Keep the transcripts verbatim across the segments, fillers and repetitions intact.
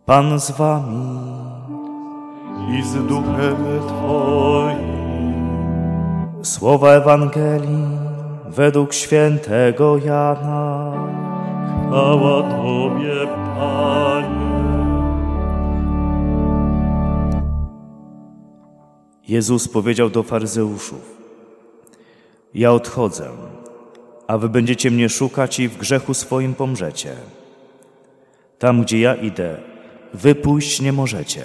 Pan z wami i z duchem Twoim. Słowa Ewangelii według świętego Jana. Chwała Tobie, Panie. Jezus powiedział do faryzeuszów: ja odchodzę, a wy będziecie mnie szukać i w grzechu swoim pomrzecie. Tam, gdzie ja idę, wy pójść nie możecie.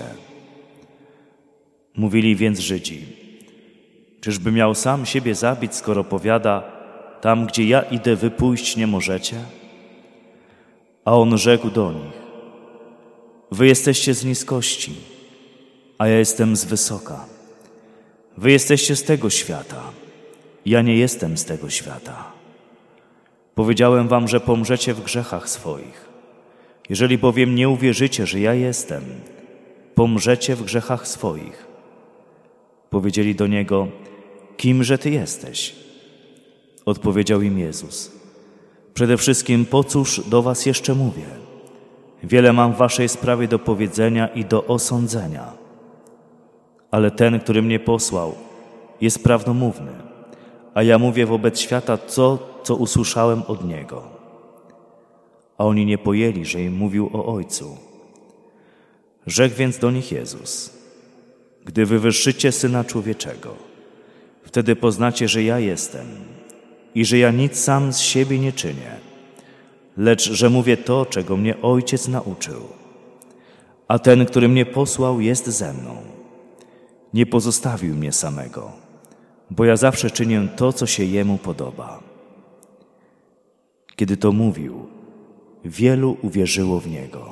Mówili więc Żydzi: czyżby miał sam siebie zabić, skoro powiada: tam, gdzie ja idę, wy pójść nie możecie? A on rzekł do nich: wy jesteście z niskości, a ja jestem z wysoka. Wy jesteście z tego świata, ja nie jestem z tego świata. Powiedziałem wam, że pomrzecie w grzechach swoich. Jeżeli bowiem nie uwierzycie, że ja jestem, pomrzecie w grzechach swoich. Powiedzieli do niego: kimże ty jesteś? Odpowiedział im Jezus: przede wszystkim po cóż do was jeszcze mówię? Wiele mam w waszej sprawie do powiedzenia i do osądzenia. Ale ten, który mnie posłał, jest prawdomówny, a ja mówię wobec świata to, co usłyszałem od Niego. A oni nie pojęli, że im mówił o Ojcu. Rzekł więc do nich Jezus: gdy wywyższycie Syna Człowieczego, wtedy poznacie, że ja jestem i że ja nic sam z siebie nie czynię, lecz że mówię to, czego mnie Ojciec nauczył. A ten, który mnie posłał, jest ze mną. Nie pozostawił mnie samego, bo ja zawsze czynię to, co się Jemu podoba. Kiedy to mówił, wielu uwierzyło w Niego.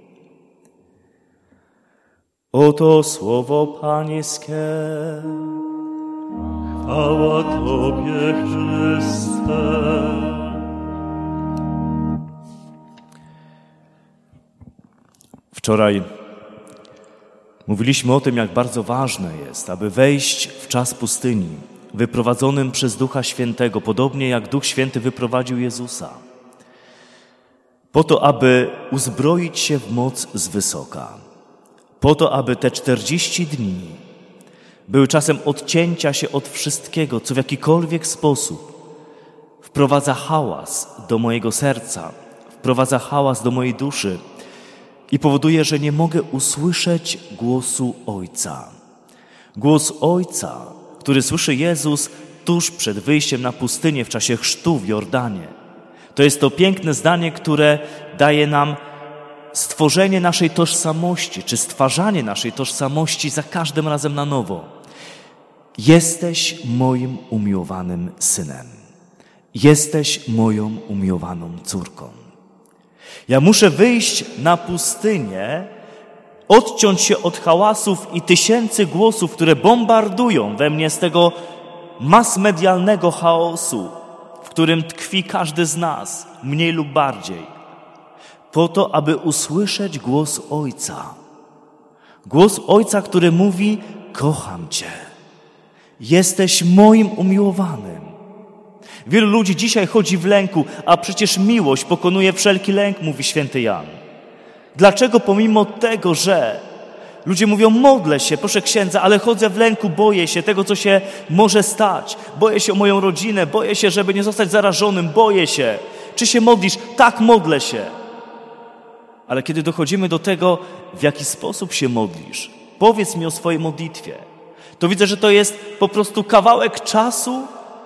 Oto słowo Pańskie. Chwała Tobie, Chryste. Wczoraj mówiliśmy o tym, jak bardzo ważne jest, aby wejść w czas pustyni, wyprowadzonym przez Ducha Świętego, podobnie jak Duch Święty wyprowadził Jezusa, po to, aby uzbroić się w moc z wysoka, po to, aby te czterdzieści dni były czasem odcięcia się od wszystkiego, co w jakikolwiek sposób wprowadza hałas do mojego serca, wprowadza hałas do mojej duszy i powoduje, że nie mogę usłyszeć głosu Ojca. Głos Ojca, który słyszy Jezus tuż przed wyjściem na pustynię w czasie chrztu w Jordanie. To jest to piękne zdanie, które daje nam stworzenie naszej tożsamości, czy stwarzanie naszej tożsamości za każdym razem na nowo. Jesteś moim umiłowanym synem. Jesteś moją umiłowaną córką. Ja muszę wyjść na pustynię, odciąć się od hałasów i tysięcy głosów, które bombardują we mnie z tego mas medialnego chaosu, w którym tkwi każdy z nas, mniej lub bardziej, po to, aby usłyszeć głos Ojca. Głos Ojca, który mówi: kocham Cię. Jesteś moim umiłowanym. Wielu ludzi dzisiaj chodzi w lęku, a przecież miłość pokonuje wszelki lęk, mówi święty Jan. Dlaczego pomimo tego, że ludzie mówią: modlę się, proszę księdza, ale chodzę w lęku, boję się tego, co się może stać. Boję się o moją rodzinę, boję się, żeby nie zostać zarażonym, boję się. Czy się modlisz? Tak, modlę się. Ale kiedy dochodzimy do tego, w jaki sposób się modlisz, powiedz mi o swojej modlitwie, to widzę, że to jest po prostu kawałek czasu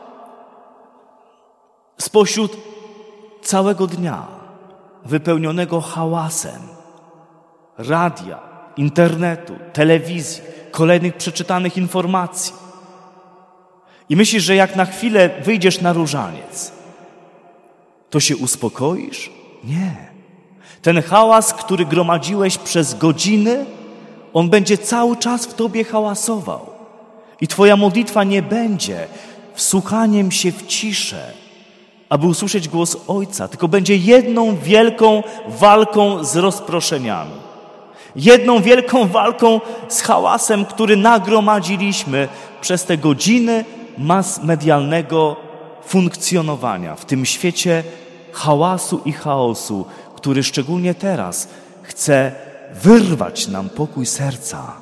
spośród całego dnia wypełnionego hałasem radia, internetu, telewizji, kolejnych przeczytanych informacji. I myślisz, że jak na chwilę wyjdziesz na różaniec, to się uspokoisz? Nie. Ten hałas, który gromadziłeś przez godziny, on będzie cały czas w tobie hałasował. I twoja modlitwa nie będzie wsłuchaniem się w ciszę, aby usłyszeć głos Ojca, tylko będzie jedną wielką walką z rozproszeniami. Jedną wielką walką z hałasem, który nagromadziliśmy przez te godziny mas medialnego funkcjonowania w tym świecie hałasu i chaosu, który szczególnie teraz chce wyrwać nam pokój serca,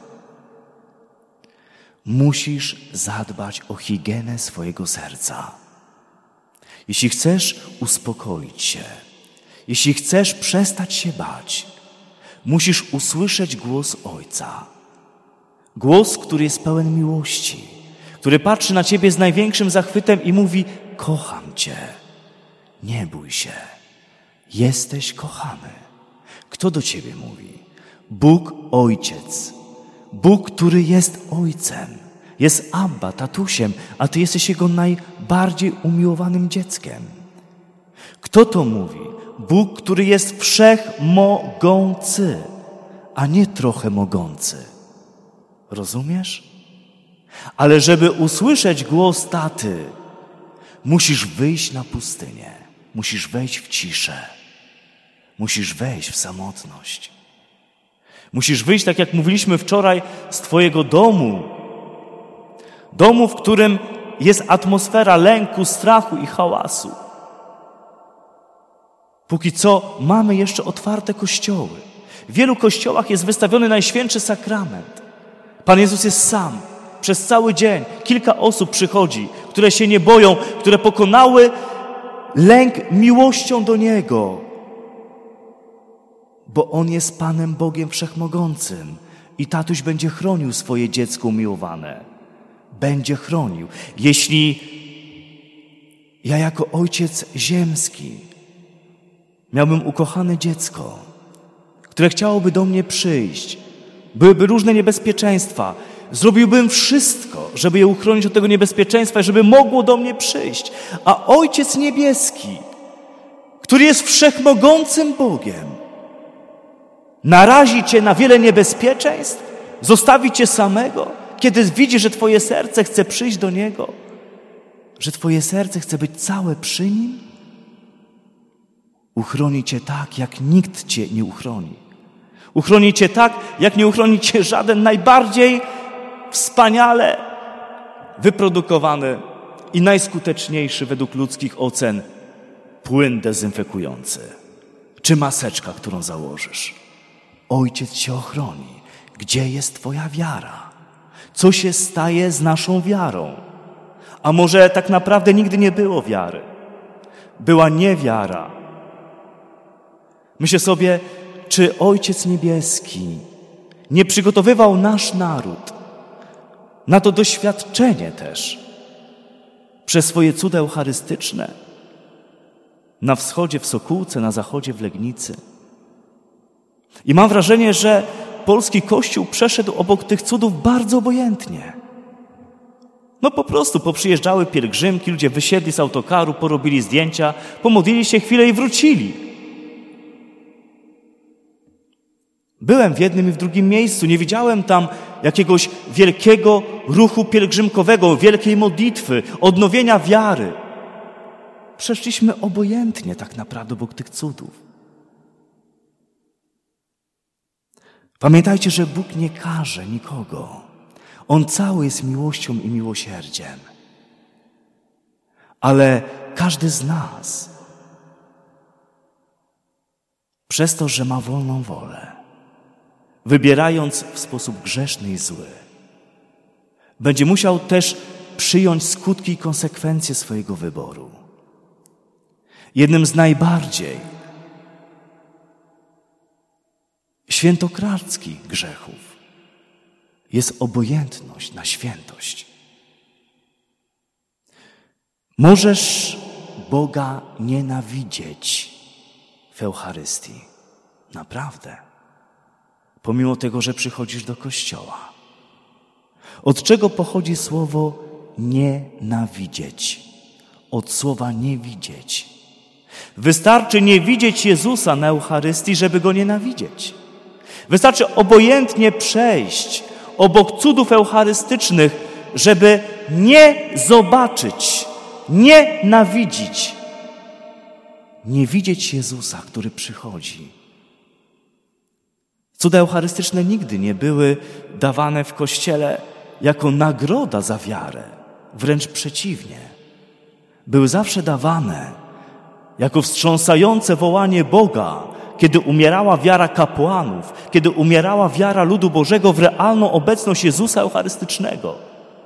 musisz zadbać o higienę swojego serca. Jeśli chcesz uspokoić się, jeśli chcesz przestać się bać, musisz usłyszeć głos Ojca. Głos, który jest pełen miłości, który patrzy na ciebie z największym zachwytem i mówi: kocham cię, nie bój się, jesteś kochany. Kto do ciebie mówi? Bóg Ojciec. Bóg, który jest Ojcem. Jest Abba, tatusiem, a ty jesteś Jego najbardziej umiłowanym dzieckiem. Kto to mówi? Bóg, który jest wszechmogący, a nie trochę mogący. Rozumiesz? Ale żeby usłyszeć głos taty, musisz wyjść na pustynię, musisz wejść w ciszę, musisz wejść w samotność. Musisz wyjść, tak jak mówiliśmy wczoraj, z twojego domu. Domu, w którym jest atmosfera lęku, strachu i hałasu. Póki co mamy jeszcze otwarte kościoły. W wielu kościołach jest wystawiony Najświętszy Sakrament. Pan Jezus jest sam. Przez cały dzień kilka osób przychodzi, które się nie boją, które pokonały lęk miłością do Niego. Bo On jest Panem Bogiem Wszechmogącym i tatuś będzie chronił swoje dziecko umiłowane. Będzie chronił. Jeśli ja jako ojciec ziemski miałbym ukochane dziecko, które chciałoby do mnie przyjść, byłyby różne niebezpieczeństwa, zrobiłbym wszystko, żeby je uchronić od tego niebezpieczeństwa, żeby mogło do mnie przyjść. A Ojciec Niebieski, który jest wszechmogącym Bogiem, narazi cię na wiele niebezpieczeństw, zostawi cię samego, kiedy widzi, że twoje serce chce przyjść do Niego, że twoje serce chce być całe przy Nim, uchroni cię tak, jak nikt cię nie uchroni. Uchroni cię tak, jak nie uchroni cię żaden najbardziej wspaniale wyprodukowany i najskuteczniejszy według ludzkich ocen płyn dezynfekujący czy maseczka, którą założysz. Ojciec cię ochroni. Gdzie jest twoja wiara? Co się staje z naszą wiarą? A może tak naprawdę nigdy nie było wiary? Była niewiara. Myślę sobie, czy Ojciec Niebieski nie przygotowywał nasz naród na to doświadczenie też przez swoje cuda eucharystyczne na wschodzie w Sokółce, na zachodzie w Legnicy. I mam wrażenie, że polski Kościół przeszedł obok tych cudów bardzo obojętnie. No po prostu poprzyjeżdżały pielgrzymki, ludzie wysiedli z autokaru, porobili zdjęcia, pomodlili się chwilę i wrócili. Byłem w jednym i w drugim miejscu, nie widziałem tam jakiegoś wielkiego ruchu pielgrzymkowego, wielkiej modlitwy, odnowienia wiary. Przeszliśmy obojętnie tak naprawdę obok tych cudów. Pamiętajcie, że Bóg nie karze nikogo. On cały jest miłością i miłosierdziem. Ale każdy z nas, przez to, że ma wolną wolę, wybierając w sposób grzeszny i zły, będzie musiał też przyjąć skutki i konsekwencje swojego wyboru. Jednym z najbardziej świętokradzkich grzechów jest obojętność na świętość. Możesz Boga nienawidzieć w Eucharystii. Naprawdę. Pomimo tego, że przychodzisz do kościoła. Od czego pochodzi słowo nienawidzieć? Od słowa nie widzieć. Wystarczy nie widzieć Jezusa na Eucharystii, żeby Go nienawidzieć. Wystarczy obojętnie przejść obok cudów eucharystycznych, żeby nie zobaczyć, nie nienawidzić, nie widzieć Jezusa, który przychodzi. Cuda eucharystyczne nigdy nie były dawane w Kościele jako nagroda za wiarę. Wręcz przeciwnie. Były zawsze dawane jako wstrząsające wołanie Boga, kiedy umierała wiara kapłanów, kiedy umierała wiara ludu Bożego w realną obecność Jezusa Eucharystycznego.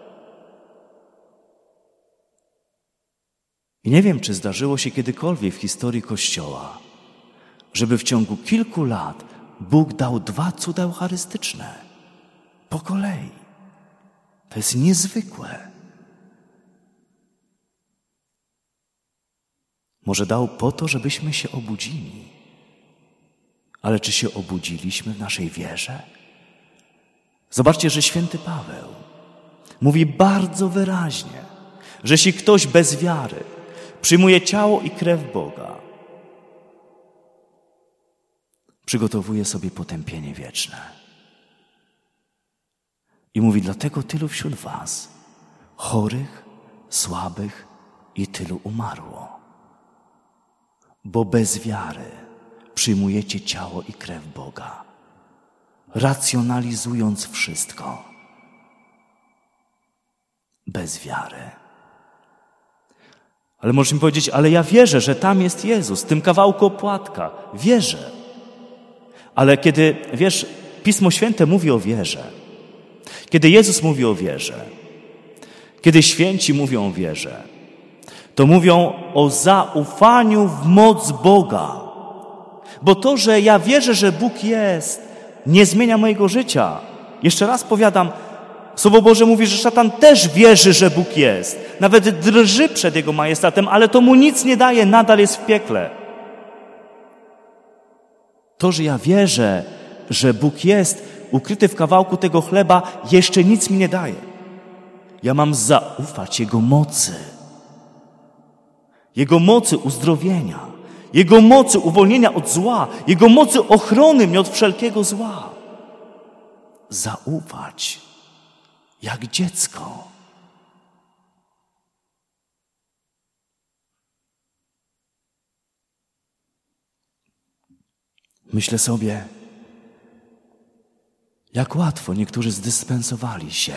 I nie wiem, czy zdarzyło się kiedykolwiek w historii Kościoła, żeby w ciągu kilku lat Bóg dał dwa cuda eucharystyczne po kolei. To jest niezwykłe. Może dał po to, żebyśmy się obudzili. Ale czy się obudziliśmy w naszej wierze? Zobaczcie, że święty Paweł mówi bardzo wyraźnie, że jeśli ktoś bez wiary przyjmuje ciało i krew Boga, przygotowuje sobie potępienie wieczne. I mówi, dlatego tylu wśród was chorych, słabych i tylu umarło. Bo bez wiary przyjmujecie ciało i krew Boga, racjonalizując wszystko. Bez wiary. Ale możesz mi powiedzieć, ale ja wierzę, że tam jest Jezus, w tym kawałku opłatka. Wierzę. Ale kiedy, wiesz, Pismo Święte mówi o wierze, kiedy Jezus mówi o wierze, kiedy święci mówią o wierze, to mówią o zaufaniu w moc Boga. Bo to, że ja wierzę, że Bóg jest, nie zmienia mojego życia. Jeszcze raz powiadam, Słowo Boże mówi, że szatan też wierzy, że Bóg jest. Nawet drży przed Jego majestatem, ale to mu nic nie daje, nadal jest w piekle. To, że ja wierzę, że Bóg jest ukryty w kawałku tego chleba, jeszcze nic mi nie daje. Ja mam zaufać Jego mocy. Jego mocy uzdrowienia. Jego mocy uwolnienia od zła. Jego mocy ochrony mnie od wszelkiego zła. Zaufać. Jak dziecko. Myślę sobie, jak łatwo niektórzy zdyspensowali się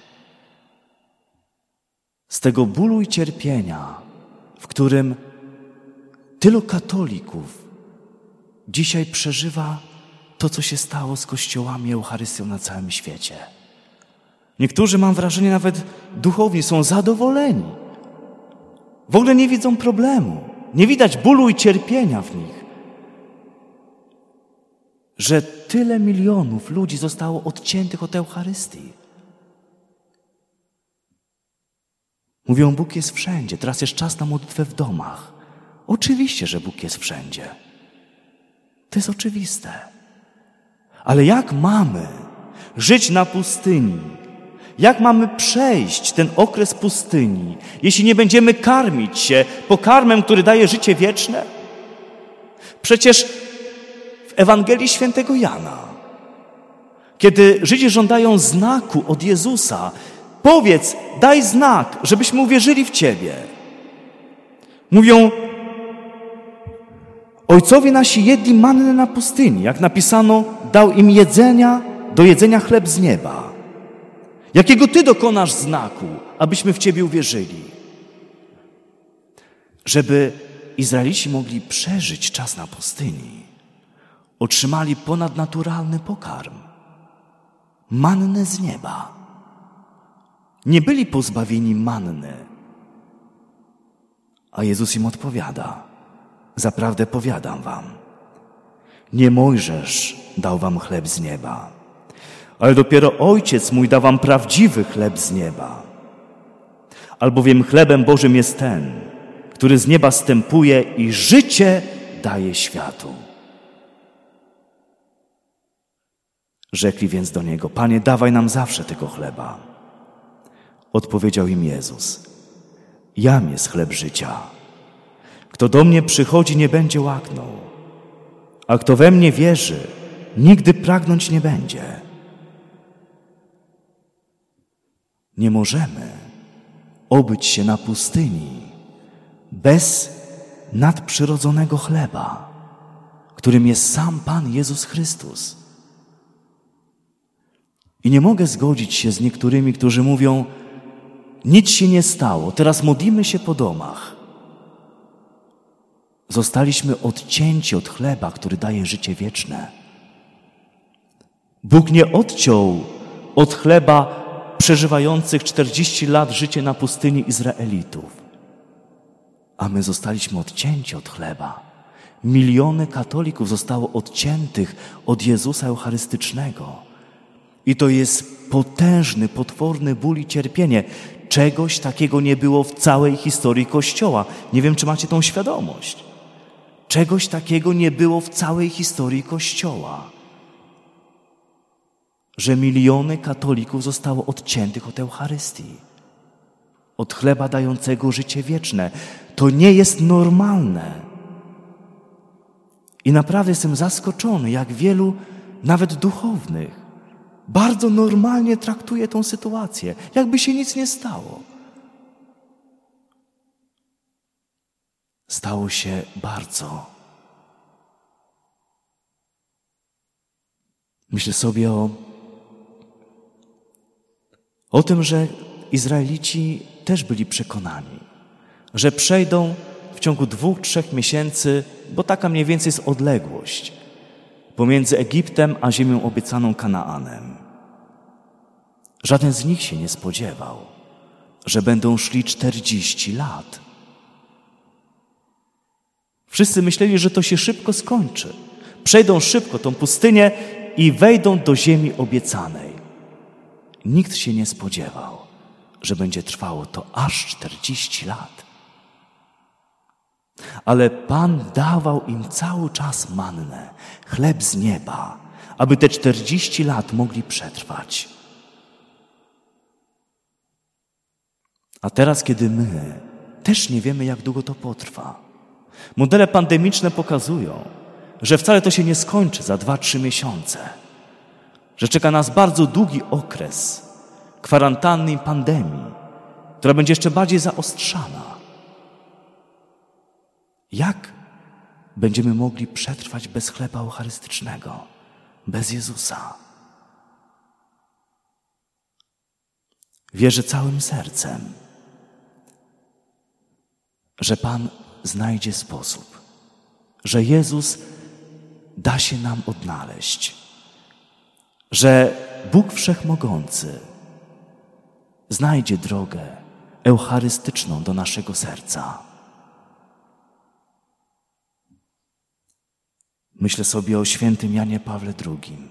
z tego bólu i cierpienia, w którym tylu katolików dzisiaj przeżywa to, co się stało z kościołami i Eucharystią na całym świecie. Niektórzy, mam wrażenie, nawet duchowni są zadowoleni. W ogóle nie widzą problemu. Nie widać bólu i cierpienia w nich. Że tyle milionów ludzi zostało odciętych od Eucharystii. Mówią, Bóg jest wszędzie. Teraz jest czas na modlitwę w domach. Oczywiście, że Bóg jest wszędzie. To jest oczywiste. Ale jak mamy żyć na pustyni? Jak mamy przejść ten okres pustyni, jeśli nie będziemy karmić się pokarmem, który daje życie wieczne? Przecież w Ewangelii Świętego Jana, kiedy Żydzi żądają znaku od Jezusa, powiedz, daj znak, żebyśmy uwierzyli w Ciebie. Mówią, ojcowie nasi jedli mannę na pustyni, jak napisano, dał im jedzenia, do jedzenia chleb z nieba. Jakiego Ty dokonasz znaku, abyśmy w Ciebie uwierzyli? Żeby Izraelici mogli przeżyć czas na pustyni, otrzymali ponadnaturalny pokarm, mannę z nieba. Nie byli pozbawieni manny. A Jezus im odpowiada, zaprawdę powiadam wam, nie Mojżesz dał wam chleb z nieba, ale dopiero Ojciec mój da wam prawdziwy chleb z nieba. Albowiem chlebem Bożym jest ten, który z nieba zstępuje i życie daje światu. Rzekli więc do Niego, Panie, dawaj nam zawsze tego chleba. Odpowiedział im Jezus, jam jest chleb życia. Kto do mnie przychodzi, nie będzie łaknął, a kto we mnie wierzy, nigdy pragnąć nie będzie. Nie możemy obyć się na pustyni bez nadprzyrodzonego chleba, którym jest sam Pan Jezus Chrystus. I nie mogę zgodzić się z niektórymi, którzy mówią, nic się nie stało, teraz modlimy się po domach. zostaliśmy odcięci od chleba, który daje życie wieczne. Bóg nie odciął od chleba przeżywających czterdzieści lat życie na pustyni Izraelitów, a my zostaliśmy odcięci od chleba. Miliony katolików zostało odciętych od Jezusa Eucharystycznego. I to jest potężny, potworny ból i cierpienie. Czegoś takiego nie było w całej historii Kościoła. Nie wiem, czy macie tą świadomość. Czegoś takiego nie było w całej historii Kościoła. Że miliony katolików zostało odciętych od Eucharystii. Od chleba dającego życie wieczne. To nie jest normalne. I naprawdę jestem zaskoczony, jak wielu, nawet duchownych, bardzo normalnie traktuje tą sytuację, jakby się nic nie stało. Stało się bardzo. Myślę sobie o, o tym, że Izraelici też byli przekonani, że przejdą w ciągu dwóch, trzech miesięcy, bo taka mniej więcej jest odległość pomiędzy Egiptem a ziemią obiecaną Kanaanem. Żaden z nich się nie spodziewał, że będą szli czterdzieści lat. Wszyscy myśleli, że to się szybko skończy. Przejdą szybko tą pustynię i wejdą do ziemi obiecanej. Nikt się nie spodziewał, że będzie trwało to aż czterdzieści lat. Ale Pan dawał im cały czas mannę, chleb z nieba, aby te czterdzieści lat mogli przetrwać. A teraz, kiedy my też nie wiemy, jak długo to potrwa. Modele pandemiczne pokazują, że wcale to się nie skończy za dwa, trzy miesiące. Że czeka nas bardzo długi okres kwarantanny i pandemii, która będzie jeszcze bardziej zaostrzana. Jak będziemy mogli przetrwać bez chleba eucharystycznego, bez Jezusa? Wierzę całym sercem, że Pan znajdzie sposób, że Jezus da się nam odnaleźć, że Bóg Wszechmogący znajdzie drogę eucharystyczną do naszego serca. Myślę sobie o świętym Janie Pawle drugim.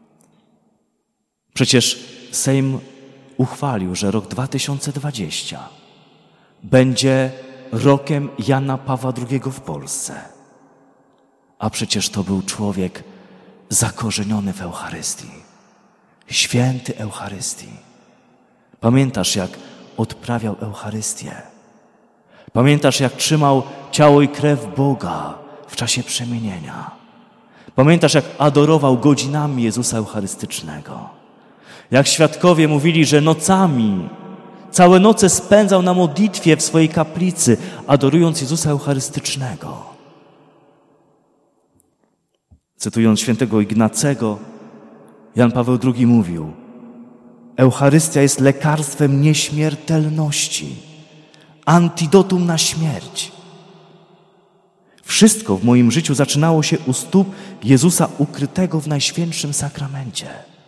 Przecież Sejm uchwalił, że rok dwa tysiące dwudziesty będzie rokiem Jana Pawła drugiego w Polsce. A przecież to był człowiek zakorzeniony w Eucharystii. Święty Eucharystii. Pamiętasz, jak odprawiał Eucharystię? Pamiętasz, jak trzymał ciało i krew Boga w czasie przemienienia? Pamiętasz, jak adorował godzinami Jezusa Eucharystycznego? Jak świadkowie mówili, że nocami, całe noce spędzał na modlitwie w swojej kaplicy, adorując Jezusa Eucharystycznego. Cytując świętego Ignacego, Jan Paweł drugi mówił: Eucharystia jest lekarstwem nieśmiertelności, antidotum na śmierć. Wszystko w moim życiu zaczynało się u stóp Jezusa ukrytego w Najświętszym Sakramencie.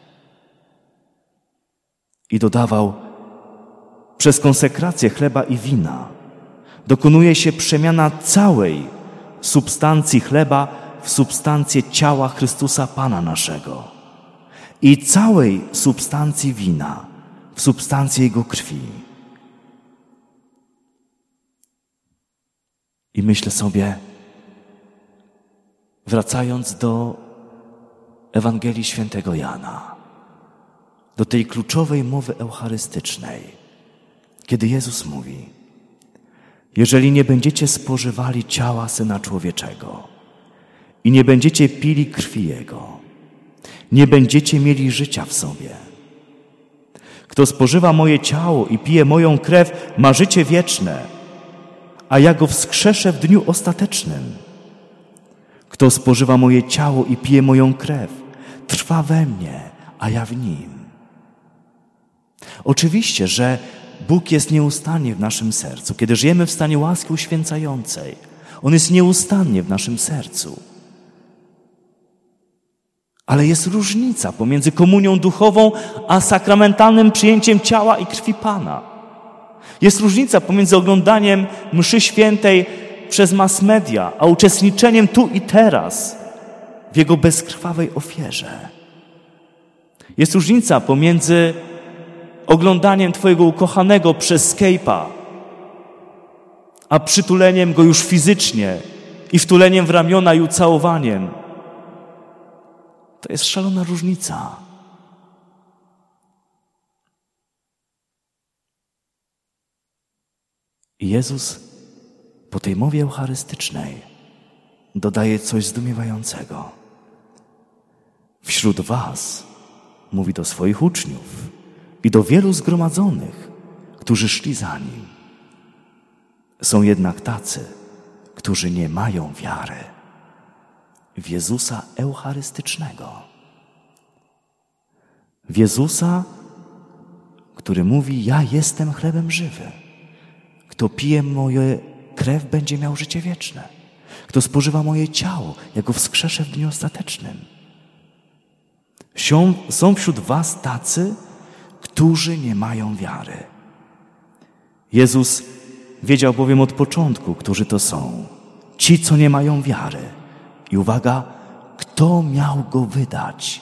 I dodawał: przez konsekrację chleba i wina dokonuje się przemiana całej substancji chleba w substancję ciała Chrystusa Pana naszego i całej substancji wina w substancję Jego krwi. I myślę sobie, wracając do Ewangelii Świętego Jana, do tej kluczowej mowy eucharystycznej, kiedy Jezus mówi: jeżeli nie będziecie spożywali ciała Syna Człowieczego i nie będziecie pili krwi Jego, nie będziecie mieli życia w sobie. Kto spożywa moje ciało i pije moją krew, ma życie wieczne, a ja go wskrzeszę w dniu ostatecznym. Kto spożywa moje ciało i pije moją krew, trwa we mnie, a ja w nim. Oczywiście, że Bóg jest nieustannie w naszym sercu, kiedy żyjemy w stanie łaski uświęcającej. On jest nieustannie w naszym sercu. Ale jest różnica pomiędzy komunią duchową a sakramentalnym przyjęciem ciała i krwi Pana. Jest różnica pomiędzy oglądaniem mszy świętej przez mass media, a uczestniczeniem tu i teraz w Jego bezkrwawej ofierze. Jest różnica pomiędzy oglądaniem Twojego ukochanego przez Skype'a, a przytuleniem go już fizycznie i wtuleniem w ramiona i ucałowaniem. To jest szalona różnica. I Jezus po tej mowie eucharystycznej dodaje coś zdumiewającego. Wśród was, mówi do swoich uczniów i do wielu zgromadzonych, którzy szli za Nim, są jednak tacy, którzy nie mają wiary w Jezusa eucharystycznego. W Jezusa, który mówi: ja jestem chlebem żywy. Kto pije moją krew, będzie miał życie wieczne. Kto spożywa moje ciało, ja go wskrzeszę w dniu ostatecznym. Są, są wśród was tacy, którzy nie mają wiary. Jezus wiedział bowiem od początku, którzy to są. Ci, co nie mają wiary. I uwaga, kto miał go wydać?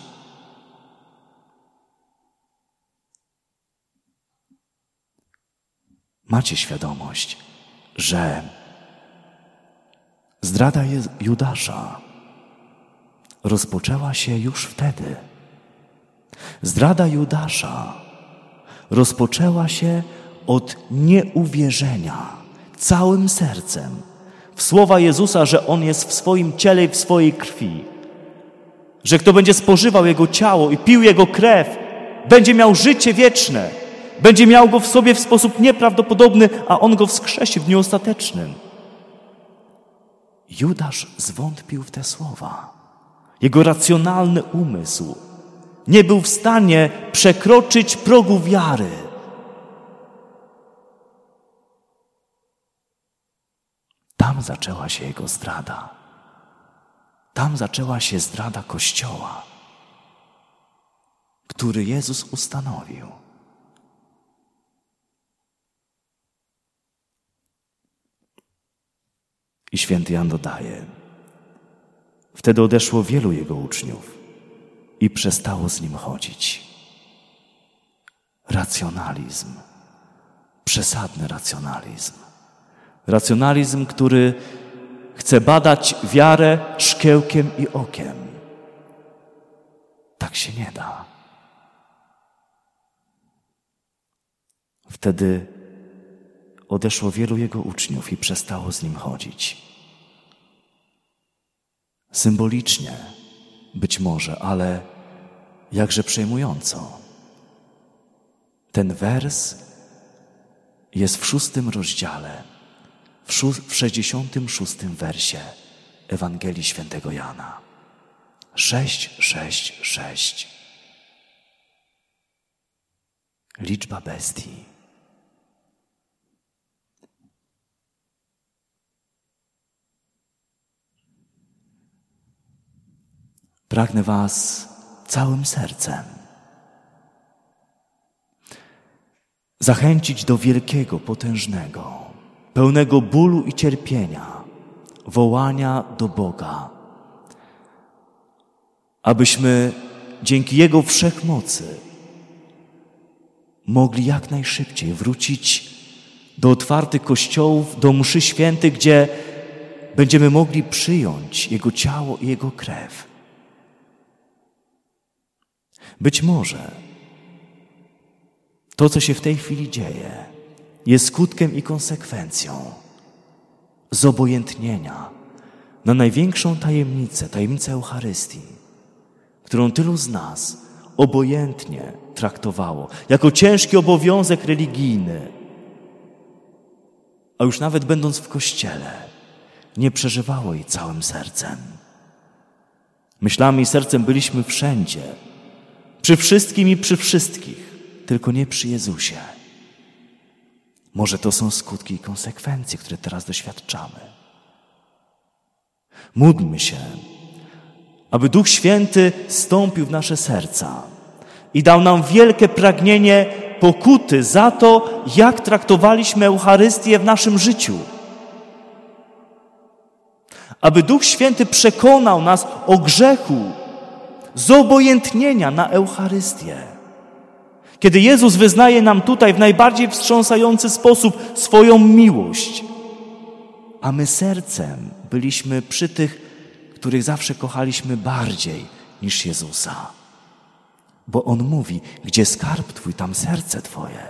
Macie świadomość, że zdrada Judasza rozpoczęła się już wtedy. Zdrada Judasza rozpoczęła się od nieuwierzenia całym sercem w słowa Jezusa, że On jest w swoim ciele i w swojej krwi. Że kto będzie spożywał Jego ciało i pił Jego krew, będzie miał życie wieczne. Będzie miał go w sobie w sposób nieprawdopodobny, a On go wskrzesi w dniu ostatecznym. Judasz zwątpił w te słowa. Jego racjonalny umysł nie był w stanie przekroczyć progu wiary. Tam zaczęła się jego zdrada. Tam zaczęła się zdrada Kościoła, który Jezus ustanowił. I święty Jan dodaje: wtedy odeszło wielu Jego uczniów i przestało z Nim chodzić. Racjonalizm, przesadny racjonalizm. Racjonalizm, który chce badać wiarę szkiełkiem i okiem. Tak się nie da. Wtedy odeszło wielu Jego uczniów i przestało z Nim chodzić. Symbolicznie, być może, ale jakże przejmująco. Ten wers jest w szóstym rozdziale, w, szó- w sześćdziesiątym szóstym wersie Ewangelii Świętego Jana. Sześć, sześć, sześć. Liczba bestii. Pragnę was całym sercem zachęcić do wielkiego, potężnego, pełnego bólu i cierpienia, wołania do Boga, abyśmy dzięki Jego wszechmocy mogli jak najszybciej wrócić do otwartych kościołów, do mszy świętych, gdzie będziemy mogli przyjąć Jego ciało i Jego krew. Być może to, co się w tej chwili dzieje, jest skutkiem i konsekwencją zobojętnienia na największą tajemnicę, tajemnicę Eucharystii, którą tylu z nas obojętnie traktowało, jako ciężki obowiązek religijny, a już nawet będąc w kościele, nie przeżywało jej całym sercem. Myślami i sercem byliśmy wszędzie, przy wszystkim i przy wszystkich, tylko nie przy Jezusie. Może to są skutki i konsekwencje, które teraz doświadczamy. Módlmy się, aby Duch Święty stąpił w nasze serca i dał nam wielkie pragnienie pokuty za to, jak traktowaliśmy Eucharystię w naszym życiu. Aby Duch Święty przekonał nas o grzechu, zobojętnienia na Eucharystię. Kiedy Jezus wyznaje nam tutaj w najbardziej wstrząsający sposób swoją miłość, a my sercem byliśmy przy tych, których zawsze kochaliśmy bardziej niż Jezusa. Bo On mówi, gdzie skarb Twój, tam serce Twoje.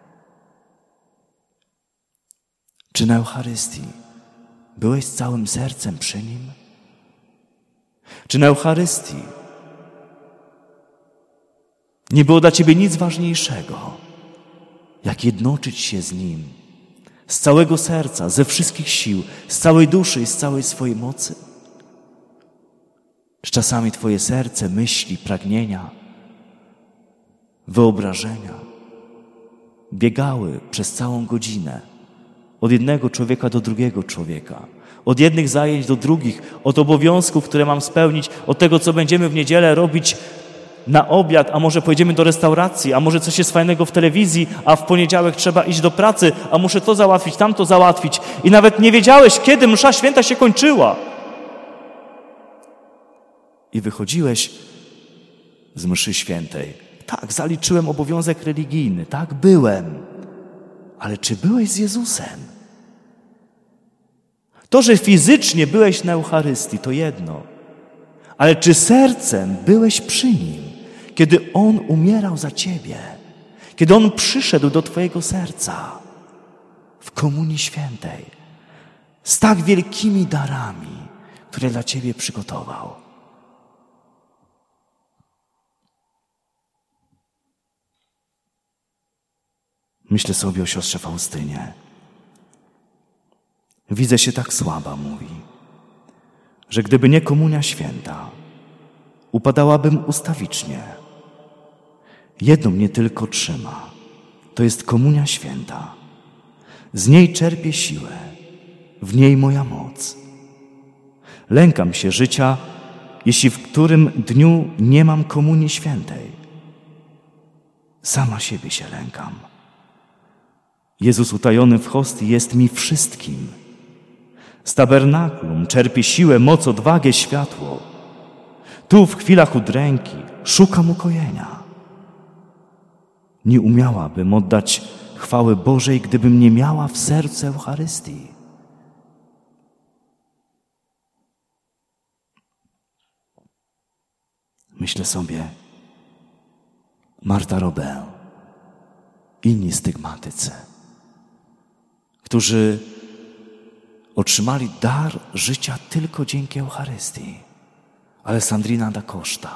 Czy na Eucharystii byłeś z całym sercem przy Nim? Czy na Eucharystii nie było dla Ciebie nic ważniejszego, jak jednoczyć się z Nim z całego serca, ze wszystkich sił, z całej duszy i z całej swojej mocy? Czy czasami Twoje serce, myśli, pragnienia, wyobrażenia biegały przez całą godzinę od jednego człowieka do drugiego człowieka, od jednych zajęć do drugich, od obowiązków, które mam spełnić, od tego, co będziemy w niedzielę robić na obiad, a może pojedziemy do restauracji, a może coś jest fajnego w telewizji, a w poniedziałek trzeba iść do pracy, a muszę to załatwić, tamto załatwić i nawet nie wiedziałeś, kiedy msza święta się kończyła. I wychodziłeś z mszy świętej. Tak, zaliczyłem obowiązek religijny, tak, byłem. Ale czy byłeś z Jezusem? To, że fizycznie byłeś na Eucharystii, to jedno. Ale czy sercem byłeś przy Nim, kiedy On umierał za Ciebie? Kiedy On przyszedł do Twojego serca w Komunii Świętej z tak wielkimi darami, które dla Ciebie przygotował? Myślę sobie o siostrze Faustynie. Widzę się tak słaba, mówi, że gdyby nie Komunia Święta, upadałabym ustawicznie. Jedno mnie tylko trzyma, to jest Komunia Święta. Z niej czerpię siłę, w niej moja moc. Lękam się życia, jeśli w którym dniu nie mam Komunii Świętej. Sama siebie się lękam. Jezus utajony w hostii jest mi wszystkim. Z tabernakulum czerpię siłę, moc, odwagę, światło. Tu w chwilach udręki szukam ukojenia. Nie umiałabym oddać chwały Bożej, gdybym nie miała w sercu Eucharystii. Myślę sobie, Marta Robel, inni stygmatycy, którzy otrzymali dar życia tylko dzięki Eucharystii. Alessandrina da Costa,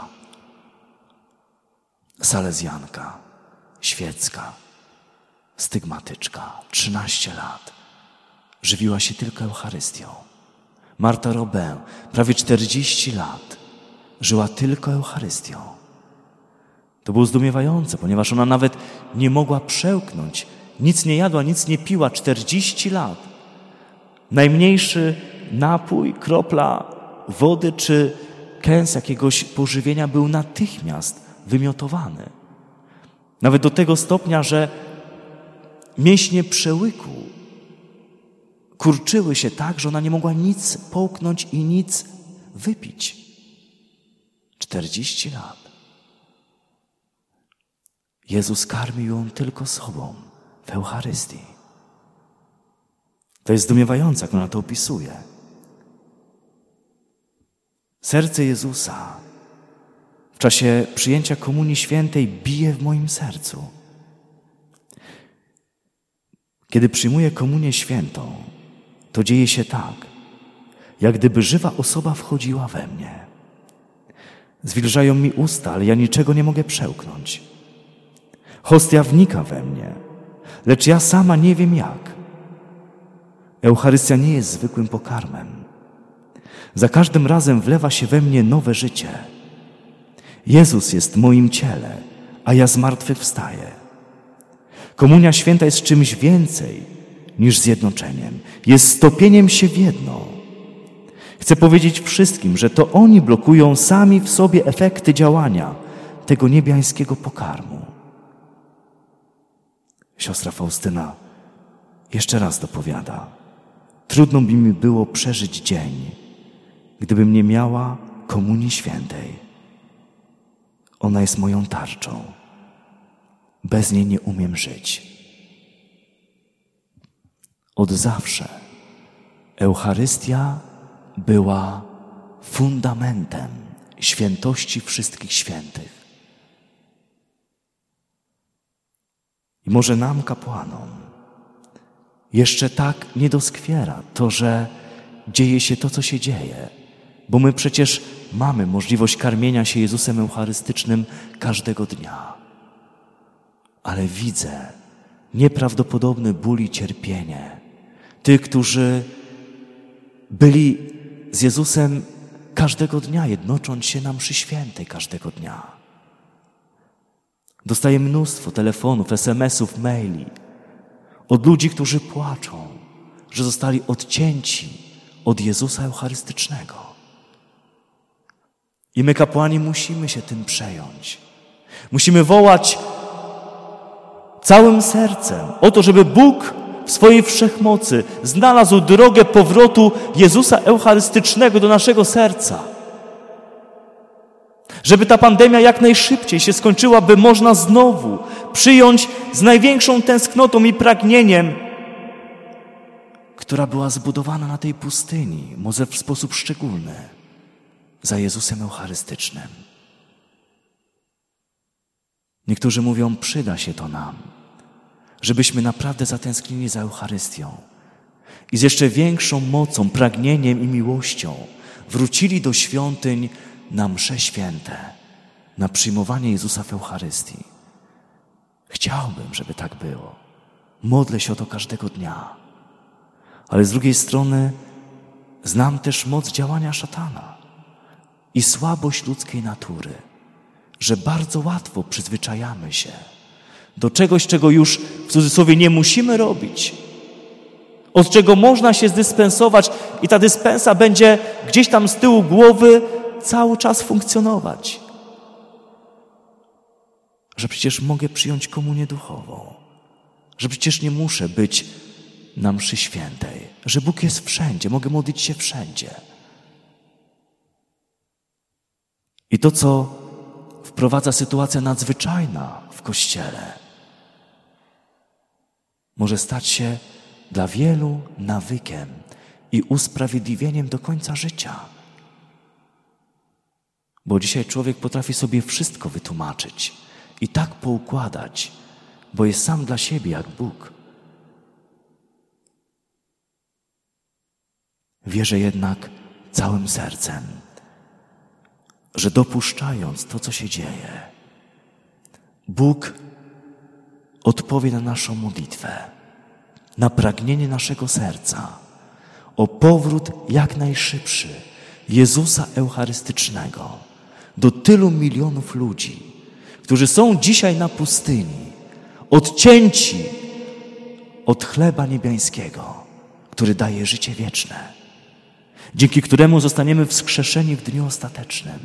salezjanka, świecka, stygmatyczka, trzynaście lat, żywiła się tylko Eucharystią. Marta Robel, prawie czterdzieści lat, żyła tylko Eucharystią. To było zdumiewające, ponieważ ona nawet nie mogła przełknąć, nic nie jadła, nic nie piła, czterdzieści lat. Najmniejszy napój, kropla wody czy kęs jakiegoś pożywienia był natychmiast wymiotowany. Nawet do tego stopnia, że mięśnie przełyku kurczyły się tak, że ona nie mogła nic połknąć i nic wypić. czterdzieści lat. Jezus karmił ją tylko sobą w Eucharystii. To jest zdumiewające, jak ona to opisuje. Serce Jezusa w czasie przyjęcia Komunii Świętej bije w moim sercu. Kiedy przyjmuję Komunię Świętą, to dzieje się tak, jak gdyby żywa osoba wchodziła we mnie. Zwilżają mi usta, ale ja niczego nie mogę przełknąć. Hostia wnika we mnie, lecz ja sama nie wiem jak. Eucharystia nie jest zwykłym pokarmem. Za każdym razem wlewa się we mnie nowe życie. Jezus jest w moim ciele, a ja z martwych wstaję. Komunia Święta jest czymś więcej niż zjednoczeniem. Jest stopieniem się w jedno. Chcę powiedzieć wszystkim, że to oni blokują sami w sobie efekty działania tego niebiańskiego pokarmu. Siostra Faustyna jeszcze raz dopowiada: trudno by mi było przeżyć dzień, gdybym nie miała Komunii Świętej. Ona jest moją tarczą. Bez niej nie umiem żyć. Od zawsze Eucharystia była fundamentem świętości wszystkich świętych. I może nam, kapłanom, jeszcze tak nie doskwiera to, że dzieje się to, co się dzieje, bo my przecież mamy możliwość karmienia się Jezusem Eucharystycznym każdego dnia. Ale widzę nieprawdopodobny ból i cierpienie tych, którzy byli z Jezusem każdego dnia, jednocząc się na mszy świętej każdego dnia. Dostaję mnóstwo telefonów, es em esów, maili od ludzi, którzy płaczą, że zostali odcięci od Jezusa Eucharystycznego. I my, kapłani, musimy się tym przejąć. Musimy wołać całym sercem o to, żeby Bóg w swojej wszechmocy znalazł drogę powrotu Jezusa Eucharystycznego do naszego serca. Żeby ta pandemia jak najszybciej się skończyła, by można znowu przyjąć z największą tęsknotą i pragnieniem, która była zbudowana na tej pustyni, może w sposób szczególny, za Jezusem Eucharystycznym. Niektórzy mówią, przyda się to nam, żebyśmy naprawdę zatęsknili za Eucharystią i z jeszcze większą mocą, pragnieniem i miłością wrócili do świątyń na msze święte, na przyjmowanie Jezusa w Eucharystii. Chciałbym, żeby tak było. Modlę się o to każdego dnia. Ale z drugiej strony znam też moc działania szatana i słabość ludzkiej natury, że bardzo łatwo przyzwyczajamy się do czegoś, czego już w cudzysłowie nie musimy robić, od czego można się zdyspensować i ta dyspensa będzie gdzieś tam z tyłu głowy cały czas funkcjonować. Że przecież mogę przyjąć komunię duchową, że przecież nie muszę być na mszy świętej, że Bóg jest wszędzie, mogę modlić się wszędzie. I to, co wprowadza sytuacja nadzwyczajna w Kościele, może stać się dla wielu nawykiem i usprawiedliwieniem do końca życia. Bo dzisiaj człowiek potrafi sobie wszystko wytłumaczyć i tak poukładać, bo jest sam dla siebie jak Bóg. Wierzę jednak całym sercem, że dopuszczając to, co się dzieje, Bóg odpowie na naszą modlitwę, na pragnienie naszego serca o powrót jak najszybszy Jezusa Eucharystycznego do tylu milionów ludzi, którzy są dzisiaj na pustyni, odcięci od chleba niebiańskiego, który daje życie wieczne, dzięki któremu zostaniemy wskrzeszeni w dniu ostatecznym.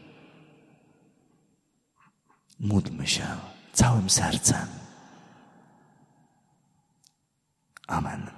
Módlmy się całym sercem. Amen.